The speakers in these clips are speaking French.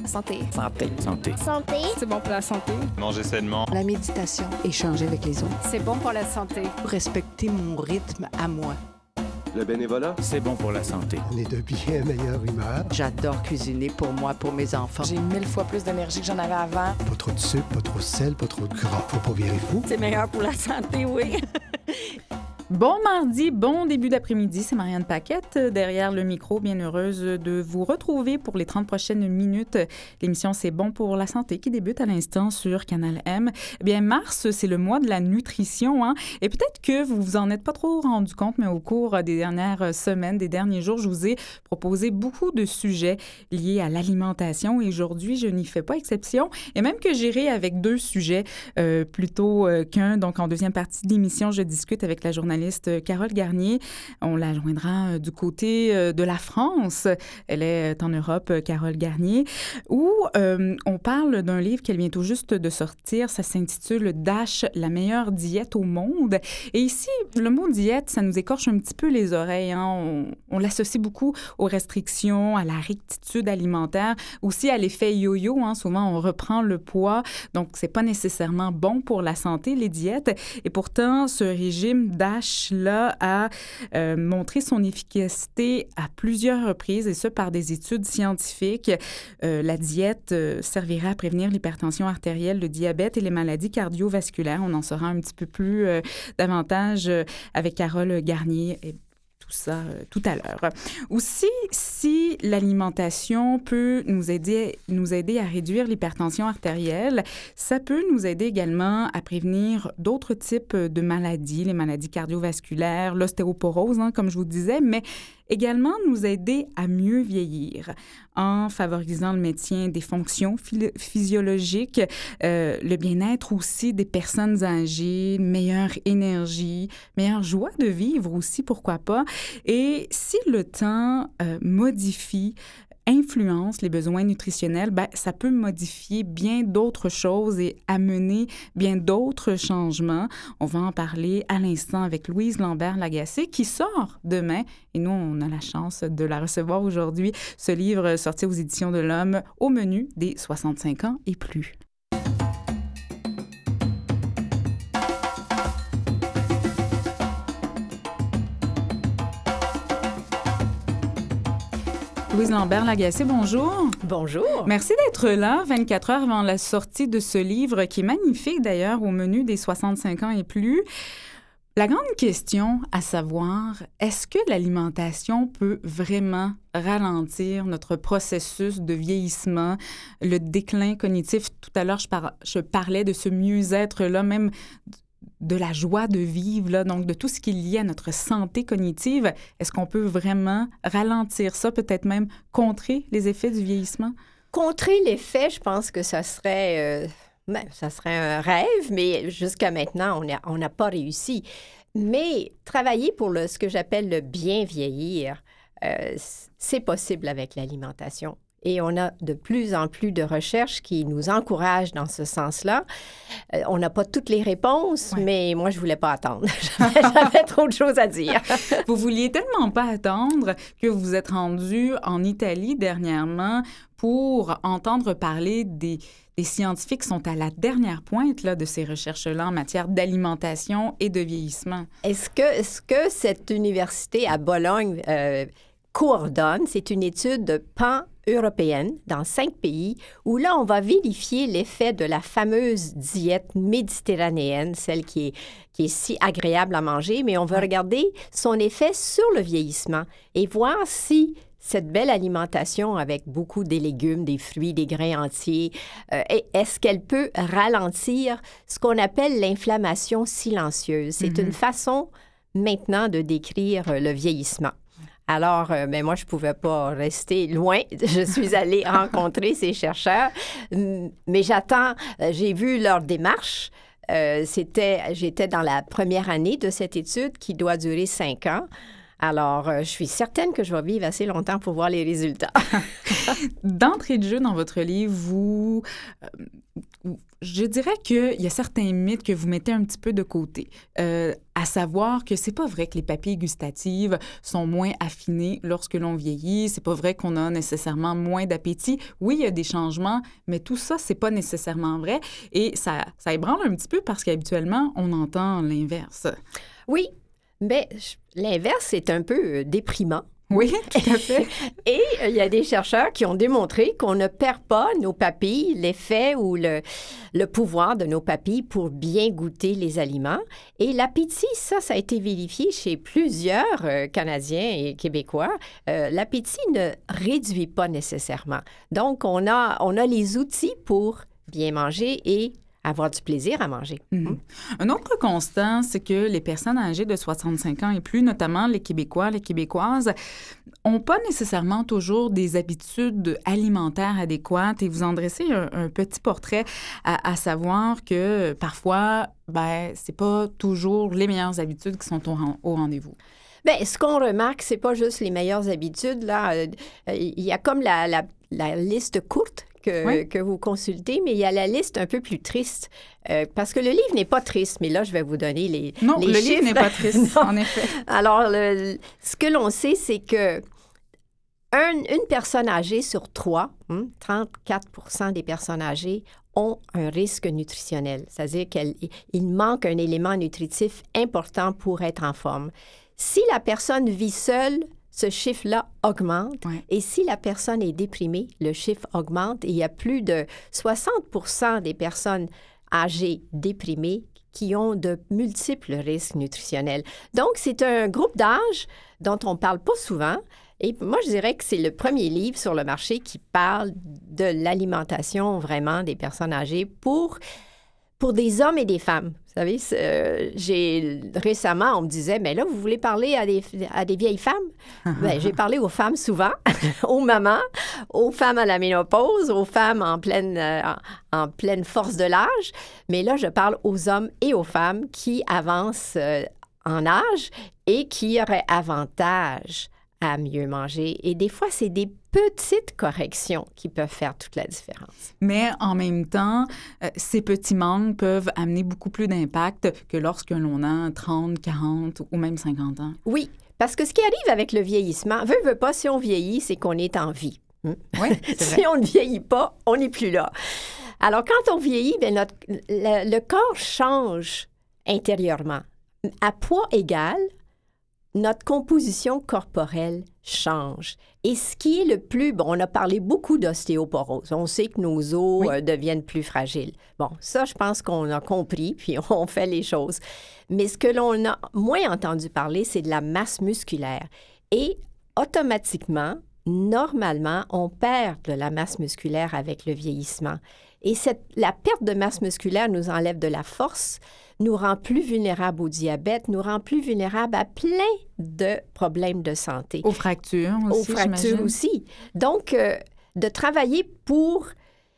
Santé. Santé. Santé. Santé. C'est bon pour la santé. Manger sainement. La méditation. Échanger avec les autres. C'est bon pour la santé. Respecter mon rythme à moi. Le bénévolat, C'est bon pour la santé. On est de bien meilleure humeur. J'adore cuisiner pour moi, pour mes enfants. J'ai 1000 fois plus d'énergie que j'en avais avant. Pas trop de sucre, pas trop de sel, pas trop de gras. Faut pas virer fou. C'est meilleur pour la santé, oui. Bon mardi, bon début d'après-midi, c'est Marianne Paquette derrière le micro, bien heureuse de vous retrouver pour les 30 prochaines minutes. L'émission C'est bon pour la santé qui débute à l'instant sur Canal M. Eh bien, mars, c'est le mois de la nutrition, hein? Et peut-être que vous vous en êtes pas trop rendu compte, mais au cours des dernières semaines, des derniers jours, je vous ai proposé beaucoup de sujets liés à l'alimentation et aujourd'hui, je n'y fais pas exception et même que j'irai avec deux sujets plutôt qu'un. Donc, en deuxième partie de l'émission, je discute avec la journaliste Carole Garnier. On la joindra du côté de la France. Elle est en Europe, Carole Garnier, où on parle d'un livre qu'elle vient tout juste de sortir. Ça s'intitule « Dash, la meilleure diète au monde ». Et ici, le mot diète, ça nous écorche un petit peu les oreilles, hein? On l'associe beaucoup aux restrictions, à la rectitude alimentaire, aussi à l'effet yo-yo, hein? Souvent, on reprend le poids, donc c'est pas nécessairement bon pour la santé, les diètes. Et pourtant, ce régime DASH-là a montré son efficacité à plusieurs reprises, et ce, par des études scientifiques. La diète servira à prévenir l'hypertension artérielle, le diabète et les maladies cardiovasculaires. On en saura un petit peu plus davantage avec Carole Garnier et tout ça tout à l'heure. Aussi, si l'alimentation peut nous aider à réduire l'hypertension artérielle, ça peut nous aider également à prévenir d'autres types de maladies, les maladies cardiovasculaires, l'ostéoporose, hein, comme je vous disais, mais également nous aider à mieux vieillir en favorisant le maintien des fonctions physiologiques, le bien-être aussi des personnes âgées, meilleure énergie, meilleure joie de vivre aussi, pourquoi pas. Et si le temps influence les besoins nutritionnels, ben, ça peut modifier bien d'autres choses et amener bien d'autres changements. On va en parler à l'instant avec Louise Lambert-Lagacé qui sort demain. Et nous, on a la chance de la recevoir aujourd'hui. Ce livre sorti aux Éditions de l'Homme, au menu des 65 ans et plus. Louise Lambert-Lagacé, bonjour. Bonjour. Merci d'être là 24 heures avant la sortie de ce livre qui est magnifique d'ailleurs au menu des 65 ans et plus. La grande question à savoir, est-ce que l'alimentation peut vraiment ralentir notre processus de vieillissement, le déclin cognitif? Tout à l'heure, je parlais de ce mieux-être-là, même de la joie de vivre, là, donc de tout ce qui est lié à notre santé cognitive. Est-ce qu'on peut vraiment ralentir ça, peut-être même contrer les effets du vieillissement? Contrer l'effet, je pense que ça serait un rêve, mais jusqu'à maintenant, on n'a pas réussi. Mais travailler pour ce que j'appelle le bien vieillir, c'est possible avec l'alimentation. Et on a de plus en plus de recherches qui nous encouragent dans ce sens-là. On n'a pas toutes les réponses, mais moi, je ne voulais pas attendre. J'avais trop de choses à dire. Vous vouliez tellement pas attendre que vous êtes rendu en Italie dernièrement pour entendre parler des scientifiques qui sont à la dernière pointe là, de ces recherches-là en matière d'alimentation et de vieillissement. Est-ce que cette université à Bologne coordonne? C'est une étude pan-européenne dans 5 pays où là, on va vérifier l'effet de la fameuse diète méditerranéenne, celle qui est si agréable à manger, mais on va regarder son effet sur le vieillissement et voir si cette belle alimentation avec beaucoup des légumes, des fruits, des grains entiers, est-ce qu'elle peut ralentir ce qu'on appelle l'inflammation silencieuse? C'est une façon maintenant de décrire le vieillissement. Alors, moi, je ne pouvais pas rester loin. Je suis allée rencontrer ces chercheurs, mais j'ai vu leur démarche. J'étais dans la première année de cette étude qui doit durer 5 ans. Alors, je suis certaine que je vais vivre assez longtemps pour voir les résultats. D'entrée de jeu, dans votre livre, je dirais qu'il y a certains mythes que vous mettez un petit peu de côté, à savoir que c'est pas vrai que les papilles gustatives sont moins affinées lorsque l'on vieillit. C'est pas vrai qu'on a nécessairement moins d'appétit. Oui, il y a des changements, mais tout ça, c'est pas nécessairement vrai. Et ça ébranle un petit peu parce qu'habituellement, on entend l'inverse. Oui, mais l'inverse, c'est un peu déprimant. Oui, tout à fait. Et il y a des chercheurs qui ont démontré qu'on ne perd pas nos papilles, l'effet ou le pouvoir de nos papilles pour bien goûter les aliments. Et l'appétit, ça a été vérifié chez plusieurs Canadiens et Québécois. L'appétit ne réduit pas nécessairement. Donc, on a les outils pour bien manger et avoir du plaisir à manger. Mm-hmm. Un autre constat, c'est que les personnes âgées de 65 ans et plus, notamment les Québécois, les Québécoises, n'ont pas nécessairement toujours des habitudes alimentaires adéquates. Et vous en dressez un petit portrait à savoir que parfois, c'est pas toujours les meilleures habitudes qui sont au rendez-vous. Bien, ce qu'on remarque, c'est pas juste les meilleures habitudes. Là, il y a comme la liste courte que vous consultez, mais il y a la liste un peu plus triste. Parce que le livre n'est pas triste, mais là, je vais vous donner les chiffres. Non, le livre n'est pas triste, en effet. Alors, ce que l'on sait, c'est que une personne âgée sur 3, 34 des personnes âgées, ont un risque nutritionnel. C'est-à-dire qu'il manque un élément nutritif important pour être en forme. Si la personne vit seule, ce chiffre-là augmente. Ouais. Et si la personne est déprimée, le chiffre augmente. Et il y a plus de 60 des personnes âgées déprimées qui ont de multiples risques nutritionnels. Donc, c'est un groupe d'âge dont on ne parle pas souvent. Et moi, je dirais que c'est le premier livre sur le marché qui parle de l'alimentation vraiment des personnes âgées pour des hommes et des femmes. Vous savez, récemment, on me disait, mais là, vous voulez parler à des vieilles femmes? Bien, j'ai parlé aux femmes souvent, aux mamans, aux femmes à la ménopause, aux femmes en pleine force de l'âge. Mais là, je parle aux hommes et aux femmes qui avancent en âge et qui auraient avantage à mieux manger. Et des fois, c'est des petites corrections qui peuvent faire toute la différence. Mais en même temps, ces petits manques peuvent amener beaucoup plus d'impact que lorsque l'on a 30, 40 ou même 50 ans. Oui, parce que ce qui arrive avec le vieillissement, veut pas, si on vieillit, c'est qu'on est en vie. Oui, c'est vrai. Si on ne vieillit pas, on n'est plus là. Alors, quand on vieillit, bien, le corps change intérieurement. À poids égal, notre composition corporelle change. Et ce qui est le plus... Bon, on a parlé beaucoup d'ostéoporose. On sait que nos os deviennent plus fragiles. Bon, ça, je pense qu'on a compris, puis on fait les choses. Mais ce que l'on a moins entendu parler, c'est de la masse musculaire. Et automatiquement, normalement, on perd de la masse musculaire avec le vieillissement. Et la perte de masse musculaire nous enlève de la force, nous rend plus vulnérables au diabète, nous rend plus vulnérables à plein de problèmes de santé. Aux fractures aussi, Aux fractures aussi. Donc, de travailler pour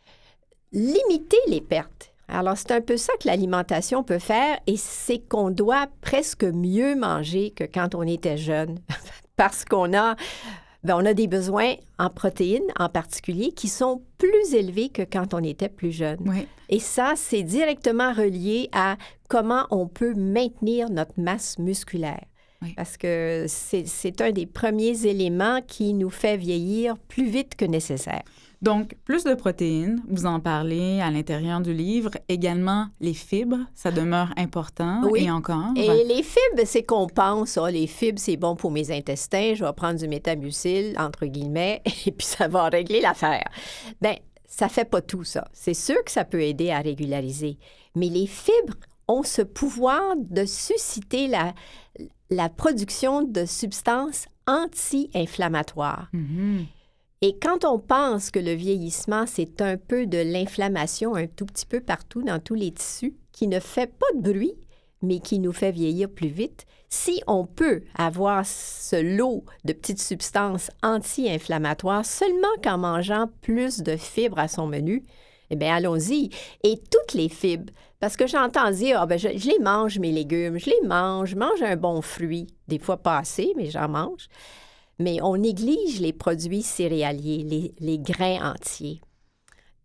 limiter les pertes. Alors, c'est un peu ça que l'alimentation peut faire, et c'est qu'on doit presque mieux manger que quand on était jeune, parce qu'on a des besoins en protéines, en particulier, qui sont plus élevés que quand on était plus jeune. Oui. Et ça, c'est directement relié à comment on peut maintenir notre masse musculaire. Oui. Parce que c'est un des premiers éléments qui nous fait vieillir plus vite que nécessaire. Donc, plus de protéines, vous en parlez à l'intérieur du livre. Également, les fibres, ça demeure important. Oui. Et encore. Et les fibres, c'est qu'on pense, les fibres, c'est bon pour mes intestins, je vais prendre du métamucil, entre guillemets, et puis ça va régler l'affaire. Bien, ça fait pas tout ça. C'est sûr que ça peut aider à régulariser. Mais les fibres ont ce pouvoir de susciter la production de substances anti-inflammatoires. Mm-hmm. Et quand on pense que le vieillissement, c'est un peu de l'inflammation un tout petit peu partout dans tous les tissus, qui ne fait pas de bruit, mais qui nous fait vieillir plus vite, si on peut avoir ce lot de petites substances anti-inflammatoires seulement qu'en mangeant plus de fibres à son menu, eh bien, allons-y. Et toutes les fibres, parce que j'entends dire, je les mange, mes légumes, je mange un bon fruit, des fois pas assez, mais j'en mange. Mais on néglige les produits céréaliers, les grains entiers.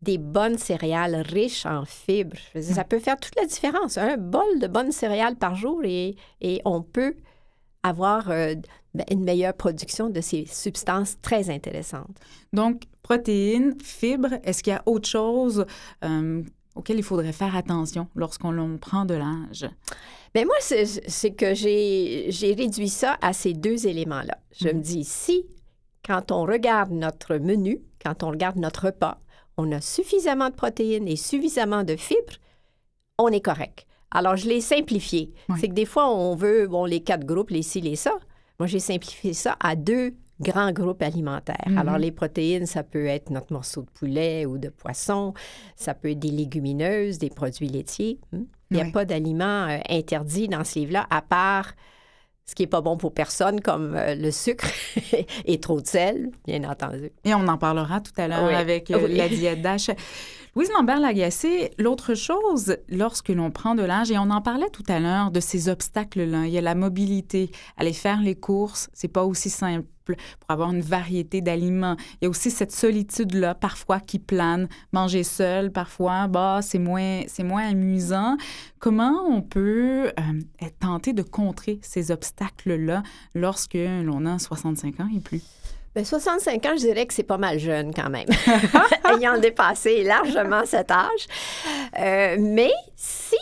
des bonnes céréales riches en fibres. Je veux dire, ça peut faire toute la différence. Un bol de bonnes céréales par jour et on peut avoir une meilleure production de ces substances très intéressantes. Donc, protéines, fibres, est-ce qu'il y a autre chose auquel il faudrait faire attention lorsqu'on prend de l'âge? Bien, moi, c'est que j'ai réduit ça à ces deux éléments-là. Je me dis, si, quand on regarde notre menu, quand on regarde notre repas, on a suffisamment de protéines et suffisamment de fibres, on est correct. Alors, je l'ai simplifié. Oui. C'est que des fois, on veut, les 4 groupes, les ci, les ça. Moi, j'ai simplifié ça à 2 grands groupes alimentaires. Alors, les protéines, ça peut être notre morceau de poulet ou de poisson. Ça peut être des légumineuses, des produits laitiers. Il n'y a pas d'aliments interdits dans ce livre-là, à part ce qui n'est pas bon pour personne, comme le sucre et trop de sel, bien entendu. Et on en parlera tout à l'heure avec la diète DASH. Louise Lambert-Lagacé, l'autre chose, lorsque l'on prend de l'âge, et on en parlait tout à l'heure de ces obstacles-là, il y a la mobilité. Aller faire les courses, c'est pas aussi simple pour avoir une variété d'aliments. Il y a aussi cette solitude-là, parfois, qui plane. Manger seul, parfois, c'est moins amusant. Comment on peut être tenté de contrer ces obstacles-là lorsque l'on a 65 ans et plus? Bien, 65 ans, je dirais que c'est pas mal jeune quand même, ayant dépassé largement cet âge. Mais si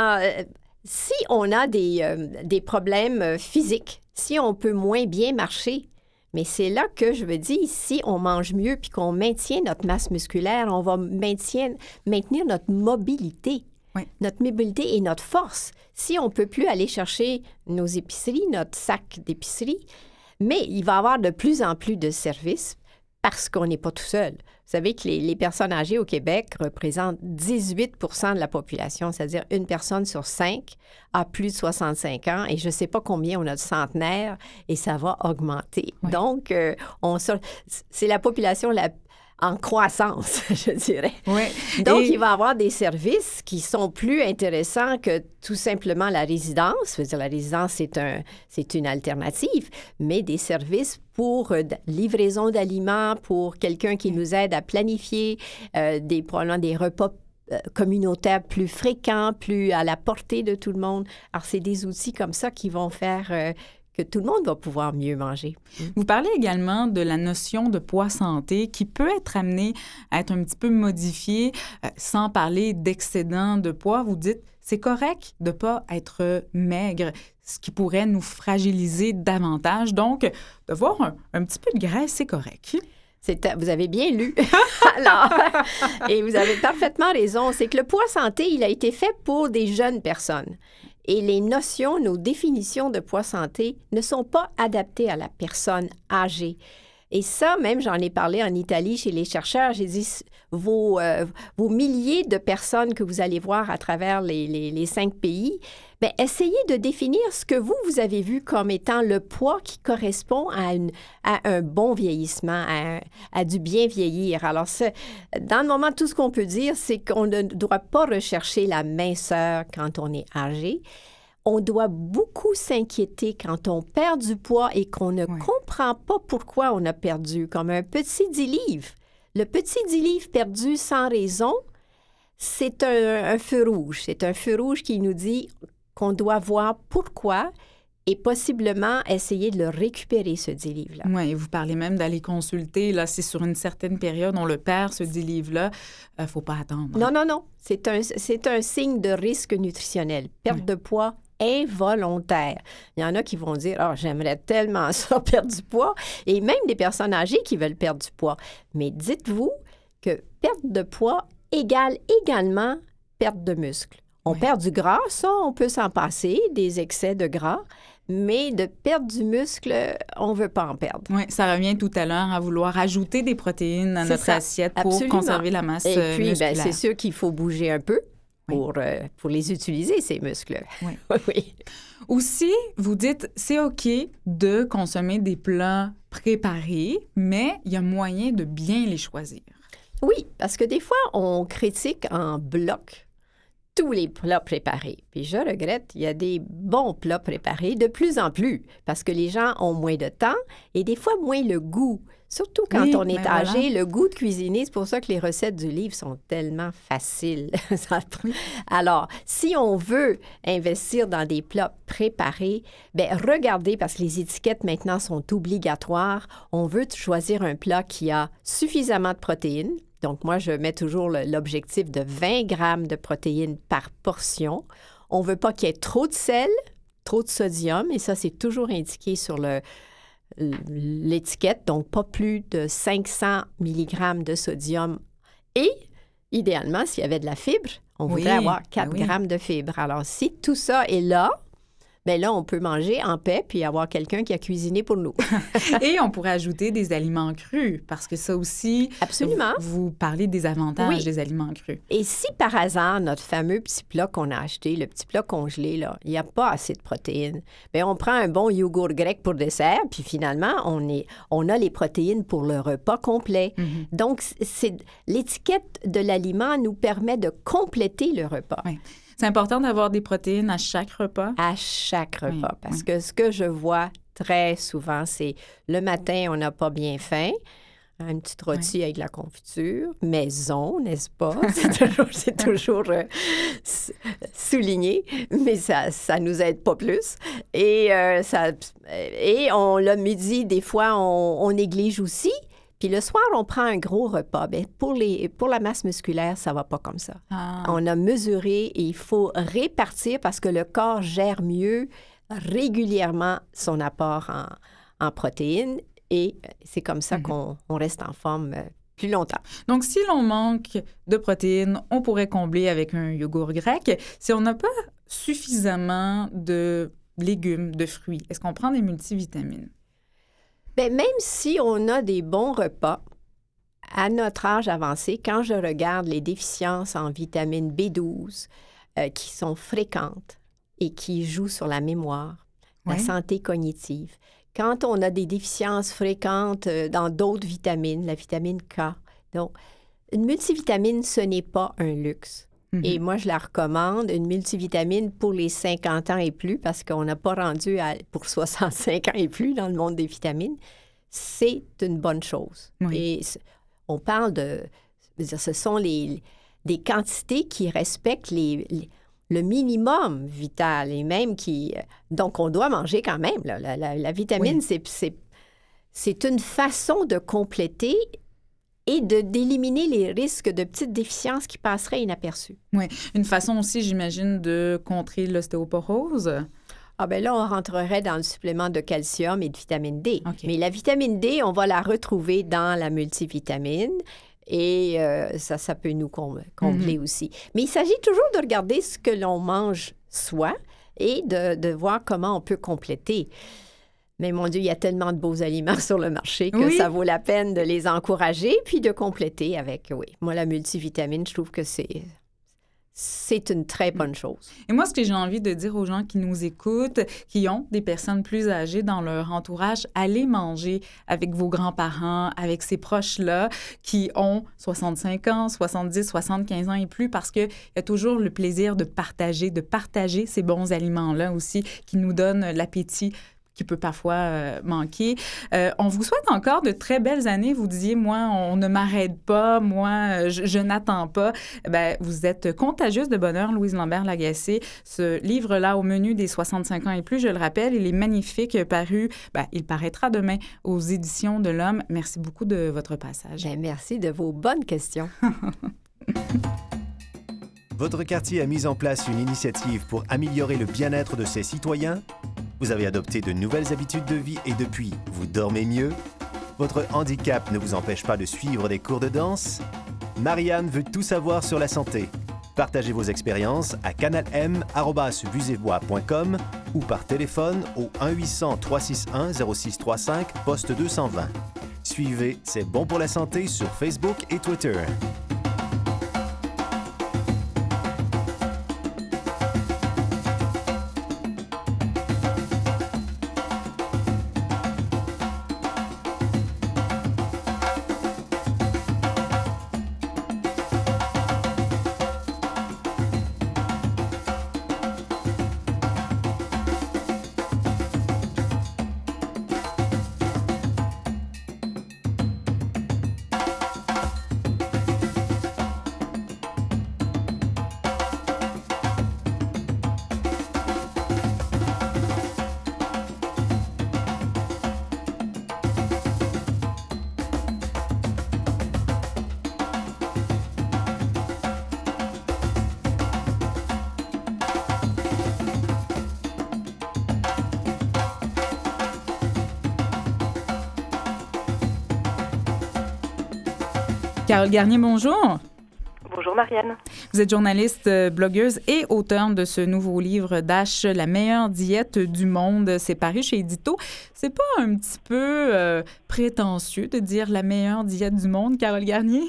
on a des problèmes physiques, si on peut moins bien marcher, mais c'est là que je me dis, si on mange mieux puis qu'on maintient notre masse musculaire, on va maintenir notre mobilité. Oui. Notre mobilité et notre force. Si on ne peut plus aller chercher nos épiceries, notre sac d'épicerie, mais il va y avoir de plus en plus de services parce qu'on n'est pas tout seul. Vous savez que les personnes âgées au Québec représentent 18 % de la population, c'est-à-dire une personne sur 5 a plus de 65 ans et je ne sais pas combien on a de centenaires et ça va augmenter. Oui. Donc, c'est la population en croissance, je dirais. Oui. Donc, il va y avoir des services qui sont plus intéressants que tout simplement la résidence. Je veux dire, la résidence, c'est une alternative, mais des services pour livraison d'aliments, pour quelqu'un qui nous aide à planifier probablement des repas communautaires plus fréquents, plus à la portée de tout le monde. Alors, c'est des outils comme ça qui vont faire que tout le monde va pouvoir mieux manger. Vous parlez également de la notion de poids santé qui peut être amenée à être un petit peu modifiée sans parler d'excédent de poids. Vous dites, c'est correct de ne pas être maigre, ce qui pourrait nous fragiliser davantage. Donc, de voir un petit peu de graisse, c'est correct. Vous avez bien lu. Alors, et vous avez parfaitement raison. C'est que le poids santé, il a été fait pour des jeunes personnes. Et les notions, nos définitions de poids santé ne sont pas adaptées à la personne âgée. Et ça, même, j'en ai parlé en Italie chez les chercheurs. J'ai dit, vos milliers de personnes que vous allez voir à travers les 5 pays, bien, essayez de définir ce que vous avez vu comme étant le poids qui correspond à un bon vieillissement, à du bien vieillir. Alors, dans le moment, tout ce qu'on peut dire, c'est qu'on ne doit pas rechercher la minceur quand on est âgé. On doit beaucoup s'inquiéter quand on perd du poids et qu'on ne comprend pas pourquoi on a perdu, comme un petit 10 livres. Le petit 10 livres perdu sans raison, c'est un feu rouge. C'est un feu rouge qui nous dit qu'on doit voir pourquoi et possiblement essayer de le récupérer, ce 10 livres-là. Oui, vous parlez même d'aller consulter. Là, c'est sur une certaine période, on le perd, ce 10 livres-là. Il ne faut pas attendre. Non. C'est un signe de risque nutritionnel. Perte de poids involontaire. Il y en a qui vont dire « Ah, j'aimerais tellement ça, perdre du poids. » Et même des personnes âgées qui veulent perdre du poids. Mais dites-vous que perte de poids égale également perte de muscle. On perd du gras, ça, on peut s'en passer, des excès de gras, mais de perdre du muscle, on ne veut pas en perdre. Oui, ça revient tout à l'heure à vouloir ajouter des protéines à notre assiette pour conserver la masse musculaire. Et puis, c'est sûr qu'il faut bouger un peu pour les utiliser, ces muscles. Oui. Oui. Aussi, vous dites, c'est OK de consommer des plats préparés, mais il y a moyen de bien les choisir. Oui, parce que des fois, on critique en bloc tous les plats préparés. Puis je regrette, il y a des bons plats préparés de plus en plus parce que les gens ont moins de temps et des fois moins le goût. Surtout quand Oui, on est ben âgé, voilà. le goût de cuisiner, c'est pour ça que les recettes du livre sont tellement faciles. Alors, si on veut investir dans des plats préparés, bien, regardez, parce que les étiquettes maintenant sont obligatoires, on veut choisir un plat qui a suffisamment de protéines. Donc, moi, je mets toujours l'objectif de 20 grammes de protéines par portion. On ne veut pas qu'il y ait trop de sel, trop de sodium, et ça, c'est toujours indiqué sur l'étiquette, donc pas plus de 500 mg de sodium. Et, idéalement, s'il y avait de la fibre, on Oui, voudrait avoir 4 ben oui. grammes de fibre. Alors, si tout ça est là, bien là, on peut manger en paix puis avoir quelqu'un qui a cuisiné pour nous. Et on pourrait ajouter des aliments crus, parce que ça aussi, Absolument. vous parlez des avantages Oui. des aliments crus. Et si par hasard, notre fameux petit plat qu'on a acheté, le petit plat congelé, là, il n'y a pas assez de protéines, bien, on prend un bon yogourt grec pour dessert, puis finalement, on a les protéines pour le repas complet. Donc, l'étiquette de l'aliment nous permet de compléter le repas. Oui. C'est important d'avoir des protéines à chaque repas. À chaque repas. Oui, Parce oui. que ce que je vois très souvent, c'est le matin, on n'a pas bien faim. Une petite rôtie avec de la confiture, maison, n'est-ce pas? C'est toujours souligné, mais ça nous aide pas plus. Et le midi, des fois, on néglige aussi. Puis le soir, on prend un gros repas. Bien, pour la masse musculaire, ça va pas comme ça. Ah. On a mesuré et il faut répartir parce que le corps gère mieux régulièrement son apport en protéines et c'est comme ça qu'on reste en forme plus longtemps. Donc, si l'on manque de protéines, on pourrait combler avec un yogourt grec. Si on n'a pas suffisamment de légumes, de fruits, est-ce qu'on prend des multivitamines? Bien, même si on a des bons repas, à notre âge avancé, quand je regarde les déficiences en vitamine B12 qui sont fréquentes et qui jouent sur la mémoire, la Oui. santé cognitive, quand on a des déficiences fréquentes dans d'autres vitamines, la vitamine K, donc une multivitamine, ce n'est pas un luxe. Et moi, je la recommande, une multivitamine pour les 50 ans et plus, parce qu'on n'a pas rendu pour 65 ans et plus dans le monde des vitamines. C'est une bonne chose. Oui. Et on parle je veux dire, ce sont des quantités qui respectent le minimum vital et même donc, on doit manger quand même. Là. La vitamine, c'est une façon de compléter et d'éliminer les risques de petites déficiences qui passeraient inaperçues. Oui. Une façon aussi, j'imagine, de contrer l'ostéoporose. Ah bien là, on rentrerait dans le supplément de calcium et de vitamine D. OK. Mais la vitamine D, on va la retrouver dans la multivitamine et ça peut nous combler aussi. Mais il s'agit toujours de regarder ce que l'on mange soi et de voir comment on peut compléter. Mais mon Dieu, il y a tellement de beaux aliments sur le marché que Oui. ça vaut la peine de les encourager puis de compléter avec, oui. Moi, la multivitamine, je trouve que c'est une très bonne chose. Et moi, ce que j'ai envie de dire aux gens qui nous écoutent, qui ont des personnes plus âgées dans leur entourage, allez manger avec vos grands-parents, avec ces proches-là qui ont 65 ans, 70, 75 ans et plus, parce qu'il y a toujours le plaisir de partager ces bons aliments-là aussi qui nous donnent l'appétit qui peut parfois manquer. On vous souhaite encore de très belles années. Vous disiez, moi, on ne m'arrête pas, moi, je n'attends pas. Bien, vous êtes contagieuse de bonheur, Louise Lambert-Lagacé. Ce livre-là, Au menu des 65 ans et plus, je le rappelle, il est magnifique, paru, il paraîtra demain aux Éditions de l'Homme. Merci beaucoup de votre passage. Bien, merci de vos bonnes questions. Votre quartier a mis en place une initiative pour améliorer le bien-être de ses citoyens? Vous avez adopté de nouvelles habitudes de vie et depuis, vous dormez mieux? Votre handicap ne vous empêche pas de suivre des cours de danse? Marianne veut tout savoir sur la santé. Partagez vos expériences à canalm@busezvoix.com ou par téléphone au 1-800-361-0635, poste 220. Suivez C'est bon pour la santé sur Facebook et Twitter. Carole Garnier, bonjour. Bonjour Marianne. Vous êtes journaliste, blogueuse et auteure de ce nouveau livre Dash, La meilleure diète du monde. C'est paru chez Édito. C'est pas un petit peu prétentieux de dire la meilleure diète du monde, Carole Garnier?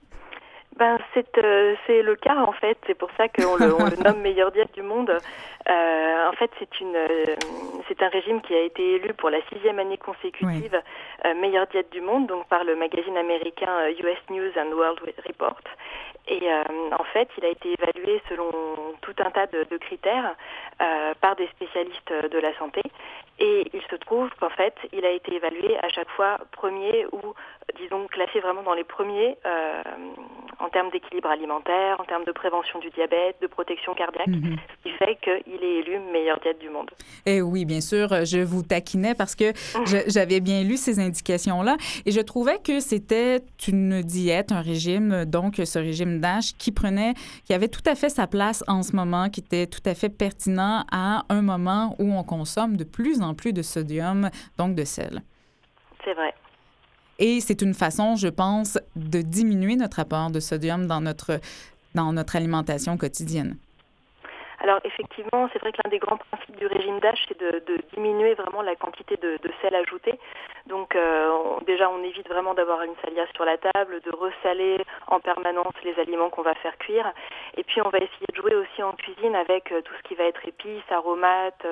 C'est le cas en fait, c'est pour ça qu'on le nomme meilleure diète du monde. En fait, c'est un régime qui a été élu pour la 6e année consécutive meilleure diète du monde, donc par le magazine américain US News and World Report. Et en fait, il a été évalué selon tout un tas de critères par des spécialistes de la santé. Et il se trouve qu'en fait, il a été évalué à chaque fois premier ou, disons, classé vraiment dans les premiers en termes d'équilibre alimentaire, en termes de prévention du diabète, de protection cardiaque, ce qui fait qu'il est élu meilleure diète du monde. Eh oui, bien sûr, je vous taquinais parce que j'avais bien lu ces indications-là et je trouvais que c'était une diète, un régime, donc ce régime DASH qui avait tout à fait sa place en ce moment, qui était tout à fait pertinent à un moment où on consomme de plus en plus de sodium, donc de sel. C'est vrai. Et c'est une façon, je pense, de diminuer notre apport de sodium dans notre alimentation quotidienne. Alors effectivement, c'est vrai que l'un des grands principes du régime DASH, c'est de diminuer vraiment la quantité de sel ajouté. Donc déjà, on évite vraiment d'avoir une salière sur la table, de ressaler en permanence les aliments qu'on va faire cuire. Et puis on va essayer de jouer aussi en cuisine avec tout ce qui va être épices, aromates,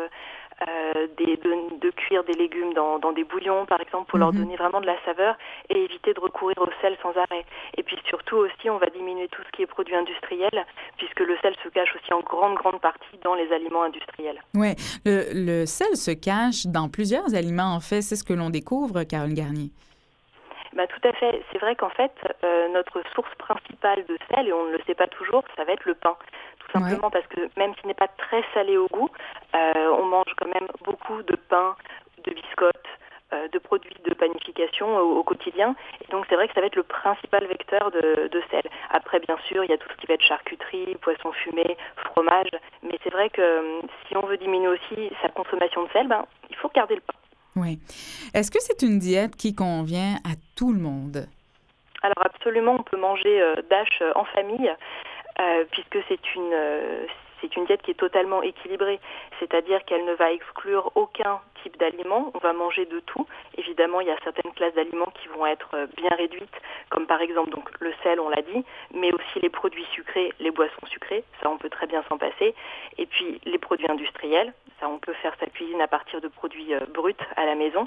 de cuire des légumes dans des bouillons, par exemple, pour leur donner vraiment de la saveur et éviter de recourir au sel sans arrêt. Et puis surtout aussi, on va diminuer tout ce qui est produits industriels, puisque le sel se cache aussi en grande partie dans les aliments industriels. Oui, le sel se cache dans plusieurs aliments, en fait. C'est ce que l'on découvre, Carole Garnier. Tout à fait. C'est vrai qu'en fait, notre source principale de sel, et on ne le sait pas toujours, ça va être le pain. Tout simplement parce que même s'il n'est pas très salé au goût, on mange quand même beaucoup de pain, de biscottes, de produits de panification au quotidien. Et donc c'est vrai que ça va être le principal vecteur de sel. Après, bien sûr, il y a tout ce qui va être charcuterie, poisson fumé, fromage. Mais c'est vrai que si on veut diminuer aussi sa consommation de sel, il faut garder le pain. Oui. Est-ce que c'est une diète qui convient à tout le monde? Alors absolument, on peut manger DASH en famille, puisque c'est une diète qui est totalement équilibrée, c'est-à-dire qu'elle ne va exclure aucun type d'aliment. On va manger de tout. Évidemment, il y a certaines classes d'aliments qui vont être bien réduites, comme par exemple donc le sel, on l'a dit, mais aussi les produits sucrés, les boissons sucrées, ça on peut très bien s'en passer. Et puis les produits industriels, ça on peut faire sa cuisine à partir de produits bruts à la maison.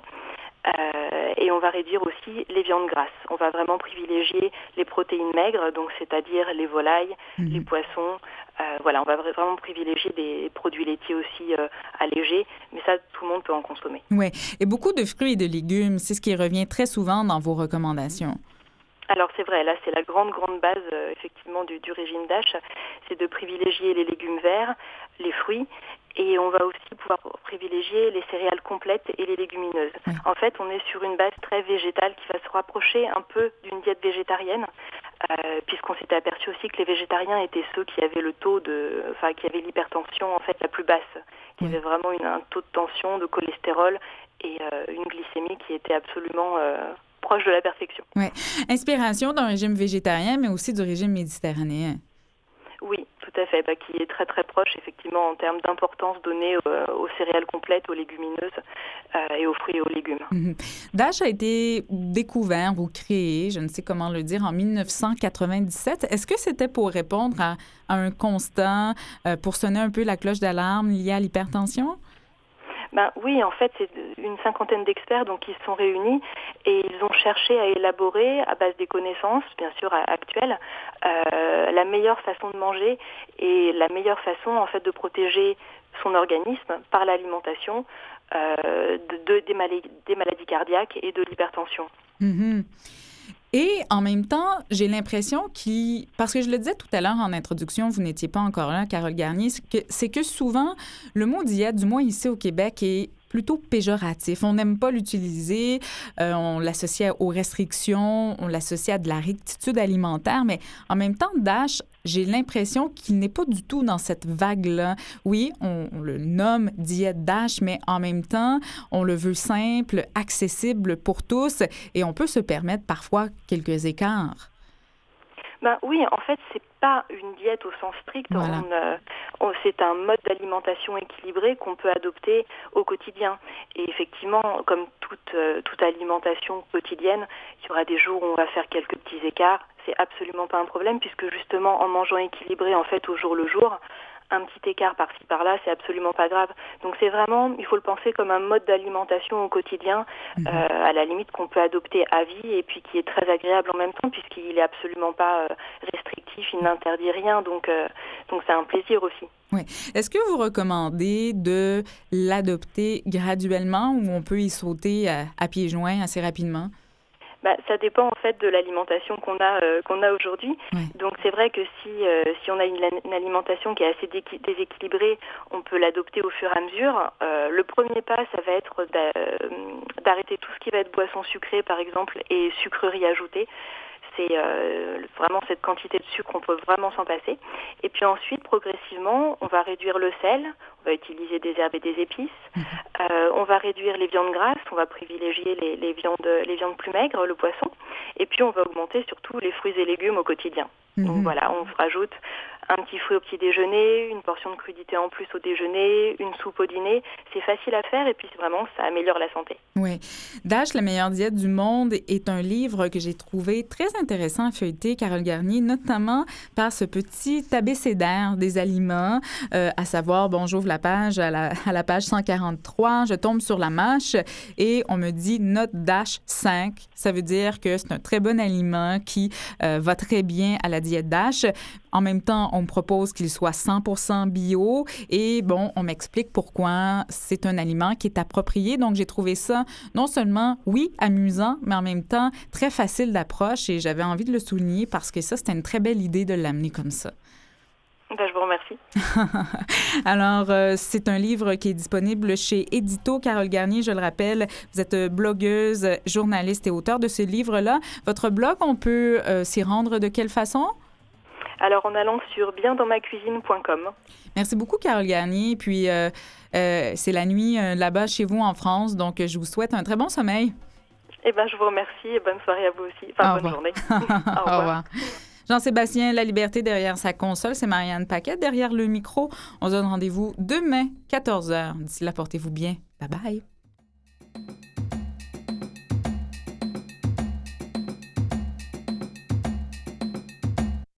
Et on va réduire aussi les viandes grasses. On va vraiment privilégier les protéines maigres, donc c'est-à-dire les volailles, les poissons. On va vraiment privilégier des produits laitiers aussi allégés, mais ça, tout le monde peut en consommer. Oui, et beaucoup de fruits et de légumes, c'est ce qui revient très souvent dans vos recommandations. Alors c'est vrai, là c'est la grande base effectivement du régime DASH, c'est de privilégier les légumes verts, les fruits, et on va aussi pouvoir privilégier les céréales complètes et les légumineuses. Oui. En fait, on est sur une base très végétale qui va se rapprocher un peu d'une diète végétarienne, puisqu'on s'était aperçu aussi que les végétariens étaient ceux qui avaient qui avaient l'hypertension en fait la plus basse, qui avaient vraiment un taux de tension, de cholestérol et une glycémie qui était absolument proche de la perfection. Oui. Inspiration d'un régime végétarien, mais aussi du régime méditerranéen. Oui, tout à fait, qui est très proche effectivement en termes d'importance donnée aux céréales complètes, aux légumineuses et aux fruits et aux légumes. DASH a été découvert ou créé, je ne sais comment le dire, en 1997. Est-ce que c'était pour répondre à un constat, pour sonner un peu la cloche d'alarme liée à l'hypertension? Oui, en fait, c'est une cinquantaine d'experts qui se sont réunis et ils ont cherché à élaborer, à base des connaissances, bien sûr, actuelles, la meilleure façon de manger et la meilleure façon, en fait, de protéger son organisme par l'alimentation des maladies cardiaques et de l'hypertension. Et en même temps, j'ai l'impression parce que je le disais tout à l'heure en introduction, vous n'étiez pas encore là, Carole Garnier, c'est que souvent, le mot diète, du moins ici au Québec, est plutôt péjoratif. On n'aime pas l'utiliser, on l'associe aux restrictions, on l'associe à de la rectitude alimentaire, mais en même temps, DASH, j'ai l'impression qu'il n'est pas du tout dans cette vague-là. Oui, on le nomme diète DASH, mais en même temps, on le veut simple, accessible pour tous et on peut se permettre parfois quelques écarts. Ben oui, en fait, c'est pas une diète au sens strict. Voilà. C'est un mode d'alimentation équilibré qu'on peut adopter au quotidien. Et effectivement, comme toute alimentation quotidienne, il y aura des jours où on va faire quelques petits écarts. C'est absolument pas un problème puisque justement, en mangeant équilibré, en fait, au jour le jour, un petit écart par-ci par-là, c'est absolument pas grave. Donc c'est vraiment, il faut le penser comme un mode d'alimentation au quotidien, à la limite qu'on peut adopter à vie et puis qui est très agréable en même temps puisqu'il est absolument pas restrictif, il n'interdit rien, donc c'est un plaisir aussi. Oui. Est-ce que vous recommandez de l'adopter graduellement ou on peut y sauter à pieds joints assez rapidement? Ça dépend en fait de l'alimentation qu'on a aujourd'hui. Oui. Donc c'est vrai que si on a une alimentation qui est assez déséquilibrée, on peut l'adopter au fur et à mesure. Le premier pas, ça va être d'arrêter tout ce qui va être boisson sucrée par exemple et sucreries ajoutées. C'est vraiment cette quantité de sucre, on peut vraiment s'en passer. Et puis ensuite, progressivement, on va réduire le sel, on va utiliser des herbes et des épices, on va réduire les viandes grasses, on va privilégier les viandes plus maigres, le poisson, et puis on va augmenter surtout les fruits et légumes au quotidien. Donc voilà, on rajoute un petit fruit au petit déjeuner, une portion de crudité en plus au déjeuner, une soupe au dîner. C'est facile à faire et puis vraiment, ça améliore la santé. Oui. Dash, la meilleure diète du monde est un livre que j'ai trouvé très intéressant à feuilleter, Carole Garnier, notamment par ce petit abécédaire des aliments, à savoir, bon, j'ouvre la page à la page 143, je tombe sur la mâche et on me dit note Dash 5. Ça veut dire que c'est un très bon aliment qui va très bien à la diète Dash. En même temps, on me propose qu'il soit 100% bio et bon, on m'explique pourquoi c'est un aliment qui est approprié. Donc, j'ai trouvé ça non seulement, oui, amusant, mais en même temps très facile d'approche et j'avais envie de le souligner parce que ça, c'était une très belle idée de l'amener comme ça. Je vous remercie. Alors, c'est un livre qui est disponible chez Édito. Carole Garnier, je le rappelle, vous êtes blogueuse, journaliste et auteure de ce livre-là. Votre blog, on peut s'y rendre de quelle façon? Alors, en allant sur biendansmacuisine.com. Merci beaucoup, Carole Garnier. Puis, c'est la nuit là-bas chez vous en France, donc je vous souhaite un très bon sommeil. Je vous remercie et bonne soirée à vous aussi. Enfin, bonne journée. Au revoir. Jean-Sébastien La Liberté derrière sa console, c'est Marianne Paquette derrière le micro. On se donne rendez-vous demain, 14h. D'ici là, portez-vous bien. Bye-bye.